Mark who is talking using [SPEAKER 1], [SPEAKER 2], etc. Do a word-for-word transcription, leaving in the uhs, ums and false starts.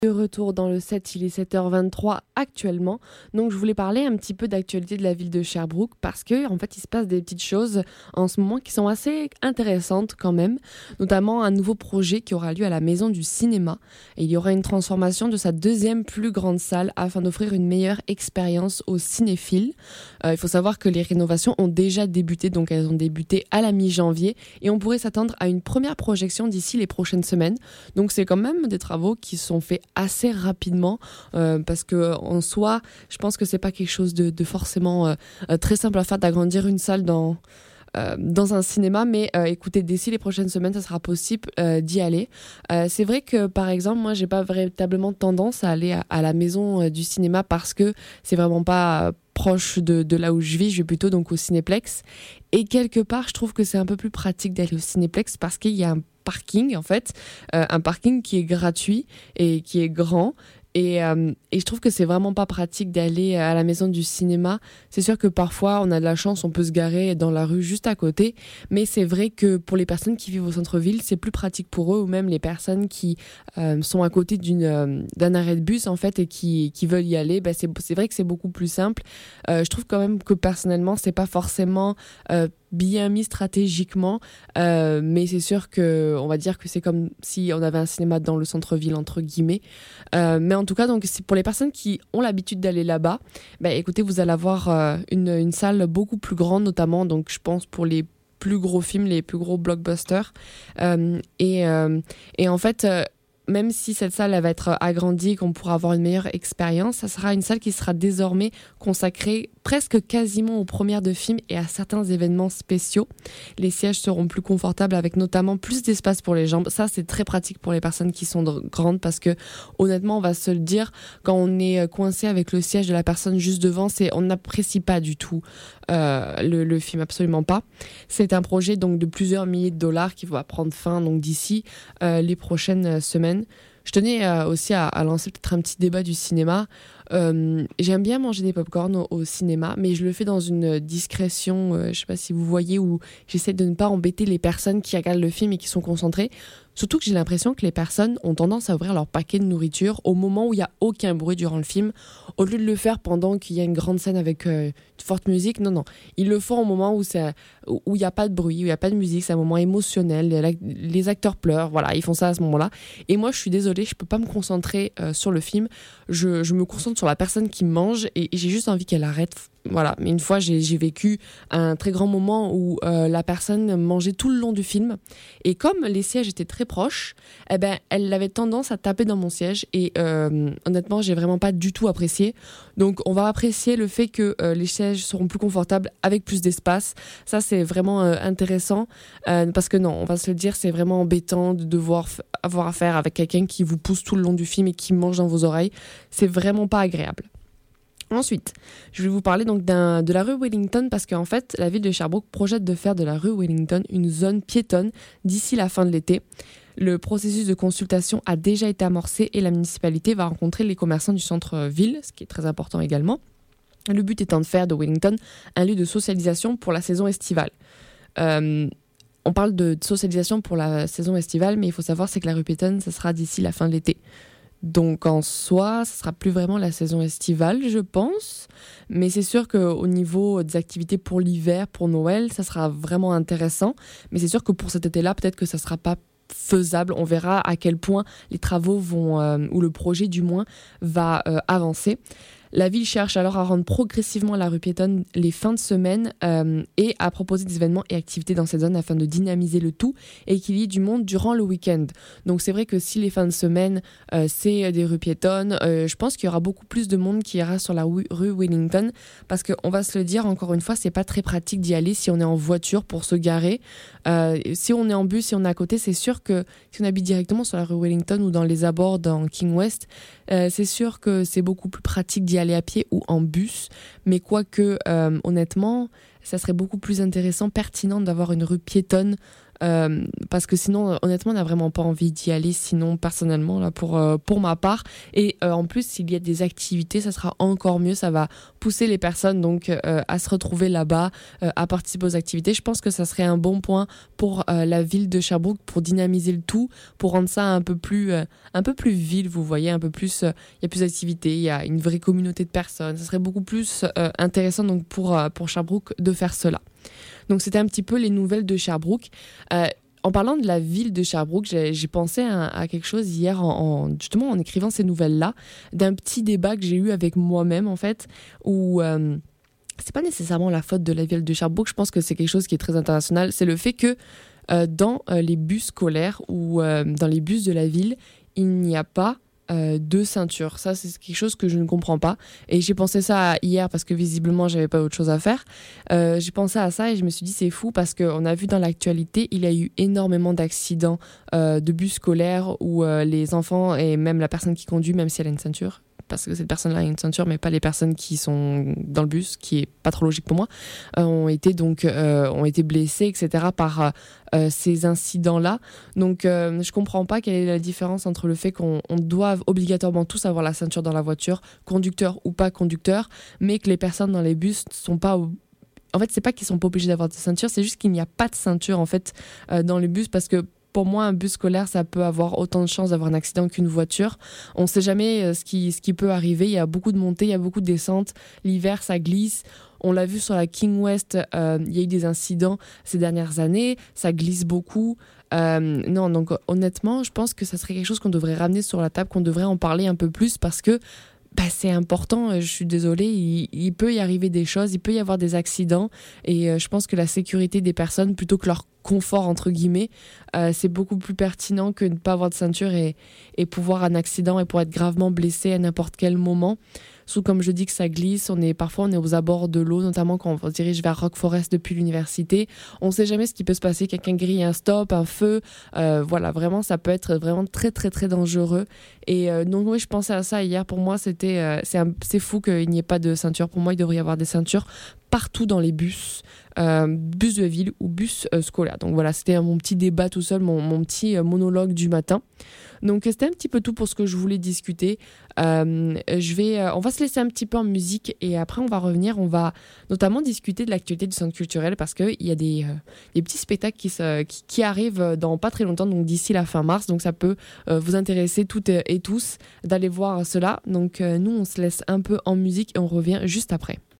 [SPEAKER 1] De retour dans le set, il est sept heures vingt-trois actuellement. Donc je voulais parler un petit peu d'actualité de la ville de Sherbrooke parce que en fait il se passe des petites choses en ce moment qui sont assez intéressantes quand même, notamment un nouveau projet qui aura lieu à la Maison du Cinéma. Et il y aura une transformation de sa deuxième plus grande salle afin d'offrir une meilleure expérience aux cinéphiles. Euh, il faut savoir que les rénovations ont déjà débuté, donc elles ont débuté à la mi-janvier et on pourrait s'attendre à une première projection d'ici les prochaines semaines. Donc c'est quand même des travaux qui sont faits assez rapidement euh, parce que en soi je pense que c'est pas quelque chose de, de forcément euh, très simple à faire d'agrandir une salle dans Euh, dans un cinéma, mais euh, écoutez, d'ici les prochaines semaines, ça sera possible euh, d'y aller. Euh, c'est vrai que, par exemple, moi, j'ai pas véritablement tendance à aller à, à la maison euh, du cinéma parce que c'est vraiment pas euh, proche de, de là où je vis. Je vais plutôt donc au Cinéplex. Et quelque part, je trouve que c'est un peu plus pratique d'aller au Cinéplex parce qu'il y a un parking, en fait, euh, un parking qui est gratuit et qui est grand. Et, euh, et je trouve que c'est vraiment pas pratique d'aller à la maison du cinéma. C'est sûr que parfois on a de la chance, on peut se garer dans la rue juste à côté, mais c'est vrai que pour les personnes qui vivent au centre-ville, c'est plus pratique pour eux, ou même les personnes qui euh, sont à côté d'une, euh, d'un arrêt de bus en fait et qui, qui veulent y aller, bah c'est, c'est vrai que c'est beaucoup plus simple. Euh, je trouve quand même que personnellement c'est pas forcément euh, bien mis stratégiquement, euh, mais c'est sûr que on va dire que c'est comme si on avait un cinéma dans le centre-ville entre guillemets. Euh, mais en tout cas, donc c'est pour les personnes qui ont l'habitude d'aller là-bas, bah, écoutez, vous allez avoir euh, une, une salle beaucoup plus grande, notamment, donc je pense pour les plus gros films, les plus gros blockbusters. Euh, et, euh, et en fait, euh, même si cette salle elle va être agrandie, qu'on pourra avoir une meilleure expérience, ça sera une salle qui sera désormais consacrée presque quasiment aux premières de films et à certains événements spéciaux. Les sièges seront plus confortables avec notamment plus d'espace pour les jambes. Ça, c'est très pratique pour les personnes qui sont grandes parce que honnêtement, on va se le dire, quand on est coincé avec le siège de la personne juste devant, c'est, on n'apprécie pas du tout euh, le, le film, absolument pas. C'est un projet donc de plusieurs milliers de dollars qui va prendre fin donc d'ici euh, les prochaines semaines. Je tenais euh, aussi à, à lancer peut-être un petit débat du cinéma. Euh, j'aime bien manger des pop-corn au, au cinéma, mais je le fais dans une discrétion, euh, je sais pas si vous voyez, où j'essaie de ne pas embêter les personnes qui regardent le film et qui sont concentrées. Surtout que j'ai l'impression que les personnes ont tendance à ouvrir leur paquet de nourriture au moment où il n'y a aucun bruit durant le film, au lieu de le faire pendant qu'il y a une grande scène avec euh, une forte musique. Non, non, ils le font au moment où c'est, où il n'y a pas de bruit, où il n'y a pas de musique, c'est un moment émotionnel, les, les acteurs pleurent, voilà, ils font ça à ce moment-là. Et moi, je suis désolée, je peux pas me concentrer euh, sur le film, je, je me concentre sur la personne qui mange et, et j'ai juste envie qu'elle arrête. Voilà, mais une fois j'ai, j'ai vécu un très grand moment où euh, la personne mangeait tout le long du film et comme les sièges étaient très proches, eh ben, elle avait tendance à taper dans mon siège et euh, honnêtement j'ai vraiment pas du tout apprécié. Donc on va apprécier le fait que euh, les sièges seront plus confortables avec plus d'espace. Ça c'est vraiment euh, intéressant euh, parce que non, on va se le dire, c'est vraiment embêtant de devoir f- avoir affaire avec quelqu'un qui vous pousse tout le long du film et qui mange dans vos oreilles. C'est vraiment pas agréable. Ensuite, je vais vous parler donc d'un, de la rue Wellington parce qu'en fait, la ville de Sherbrooke projette de faire de la rue Wellington une zone piétonne d'ici la fin de l'été. Le processus de consultation a déjà été amorcé et la municipalité va rencontrer les commerçants du centre-ville, ce qui est très important également. Le but étant de faire de Wellington un lieu de socialisation pour la saison estivale. Euh, on parle de socialisation pour la saison estivale, mais il faut savoir c'est que la rue piétonne, ça sera d'ici la fin de l'été. Donc en soi, ce sera plus vraiment la saison estivale, je pense. Mais c'est sûr qu'au niveau des activités pour l'hiver, pour Noël, ça sera vraiment intéressant. Mais c'est sûr que pour cet été-là, peut-être que ça sera pas faisable. On verra à quel point les travaux vont, euh, ou le projet du moins, va euh, avancer. La ville cherche alors à rendre progressivement la rue piétonne les fins de semaine euh, et à proposer des événements et activités dans cette zone afin de dynamiser le tout et qu'il y ait du monde durant le week-end. Donc c'est vrai que si les fins de semaine, euh, c'est des rues piétonnes, euh, je pense qu'il y aura beaucoup plus de monde qui ira sur la rue, rue Wellington parce qu'on va se le dire, encore une fois, c'est pas très pratique d'y aller si on est en voiture pour se garer. Euh, si on est en bus, si on est à côté, c'est sûr que si on habite directement sur la rue Wellington ou dans les abords dans King West, euh, c'est sûr que c'est beaucoup plus pratique d'y aller à pied ou en bus, mais quoique euh, honnêtement ça serait beaucoup plus intéressant, pertinent d'avoir une rue piétonne euh, parce que sinon, honnêtement, on n'a vraiment pas envie d'y aller, sinon, personnellement, là, pour, euh, pour ma part. Et euh, en plus, s'il y a des activités, ça sera encore mieux, ça va pousser les personnes donc, euh, à se retrouver là-bas, euh, à participer aux activités. Je pense que ça serait un bon point pour euh, la ville de Sherbrooke, pour dynamiser le tout, pour rendre ça un peu plus, euh, un peu plus ville, vous voyez, un peu plus, il euh, y a plus d'activités, il y a une vraie communauté de personnes. Ça serait beaucoup plus euh, intéressant donc, pour, euh, pour Sherbrooke de faire cela. Donc c'était un petit peu les nouvelles de Sherbrooke. Euh, en parlant de la ville de Sherbrooke, j'ai, j'ai pensé à, à quelque chose hier, en, en, justement en écrivant ces nouvelles-là, d'un petit débat que j'ai eu avec moi-même en fait, où... Euh, c'est pas nécessairement la faute de la ville de Sherbrooke, je pense que c'est quelque chose qui est très international, c'est le fait que euh, dans euh, les bus scolaires ou euh, dans les bus de la ville, il n'y a pas euh, de ceinture. Ça, c'est quelque chose que je ne comprends pas. Et j'ai pensé ça hier parce que visiblement, j'avais pas autre chose à faire. Euh, j'ai pensé à ça et je me suis dit, c'est fou parce qu'on a vu dans l'actualité, il y a eu énormément d'accidents euh, de bus scolaires où euh, les enfants et même la personne qui conduit, même si elle a une ceinture, parce que cette personne-là a une ceinture, mais pas les personnes qui sont dans le bus, qui est pas trop logique pour moi, euh, ont été donc euh, ont été blessés, et cetera par euh, ces incidents-là. Donc, euh, je comprends pas quelle est la différence entre le fait qu'on on doive obligatoirement tous avoir la ceinture dans la voiture, conducteur ou pas conducteur, mais que les personnes dans les bus sont pas en fait, c'est pas qu'ils sont pas obligés d'avoir de ceinture, c'est juste qu'il n'y a pas de ceinture en fait euh, dans les bus parce que pour moi, un bus scolaire, ça peut avoir autant de chances d'avoir un accident qu'une voiture. On ne sait jamais ce qui, ce qui peut arriver. Il y a beaucoup de montées, il y a beaucoup de descentes. L'hiver, ça glisse. On l'a vu sur la King West, euh, il y a eu des incidents ces dernières années. Ça glisse beaucoup. Euh, non, donc honnêtement, je pense que ça serait quelque chose qu'on devrait ramener sur la table, qu'on devrait en parler un peu plus parce que bah, c'est important, je suis désolée, il, il peut y arriver des choses, il peut y avoir des accidents et euh, je pense que la sécurité des personnes, plutôt que leur confort, entre guillemets, euh, c'est beaucoup plus pertinent que de ne pas avoir de ceinture et, et pouvoir un accident et pour être gravement blessé à n'importe quel moment. Surtout comme je dis que ça glisse, on est, parfois on est aux abords de l'eau, notamment quand on se dirige vers Rock Forest depuis l'université. On ne sait jamais ce qui peut se passer, quelqu'un grille un stop, un feu, euh, voilà, vraiment ça peut être vraiment très très très dangereux. Et euh, donc oui, je pensais à ça hier, pour moi c'était, euh, c'est, un, c'est fou qu'il n'y ait pas de ceinture, pour moi il devrait y avoir des ceintures partout dans les bus, euh, bus de ville ou bus euh, scolaire. Donc voilà, c'était mon petit débat tout seul, mon, mon petit euh, monologue du matin. Donc c'était un petit peu tout pour ce que je voulais discuter. Euh, je vais, euh, on va se laisser un petit peu en musique et après on va revenir, on va notamment discuter de l'actualité du centre culturel parce qu'il y a des, euh, des petits spectacles qui, se, qui, qui arrivent dans pas très longtemps, donc d'ici la fin mars. Donc ça peut euh, vous intéresser toutes et tous d'aller voir cela. Donc euh, nous on se laisse un peu en musique et on revient juste après.